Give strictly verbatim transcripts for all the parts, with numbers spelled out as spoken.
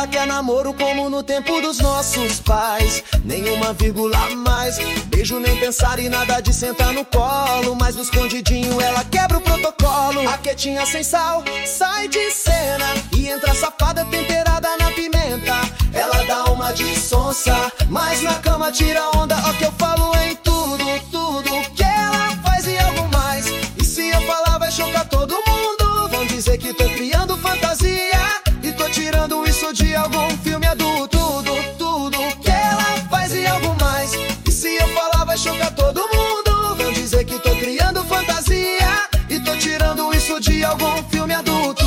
ela quer namoro como no tempo dos nossos pais. Nenhuma vírgula a mais, beijo nem pensar e nada de sentar no colo. Mas no escondidinho ela quebra o protocolo. A quietinha sem sal sai de cena e entra safada temperada na pimenta. Ela dá uma de sonsa, mas na cama tira onda. Ó que eu falo em tudo, tudo que ela faz e algo mais. E se eu falar vai chocar todo mundo. Vão dizer que tô criando fantasia e tô tirando isso de algum filme adulto. Tudo, tudo que ela faz e algo mais. E se eu falar vai chocar todo mundo. Vão dizer que tô criando fantasia e tô tirando isso de algum filme adulto.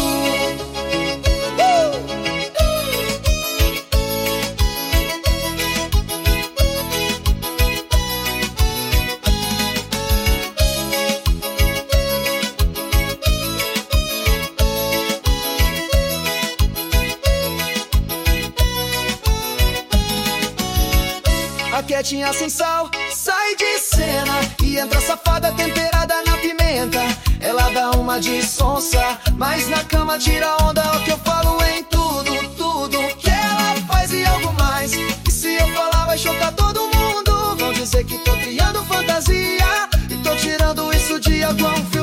A quietinha sem sal sai de cena e entra safada temperada na pimenta. Ela dá uma de sonsa, mas na cama tira onda. O que eu falo em tudo, tudo que ela faz e algo mais. E se eu falar vai chocar todo mundo. Vão dizer que tô criando fantasia e tô tirando isso de algum filme.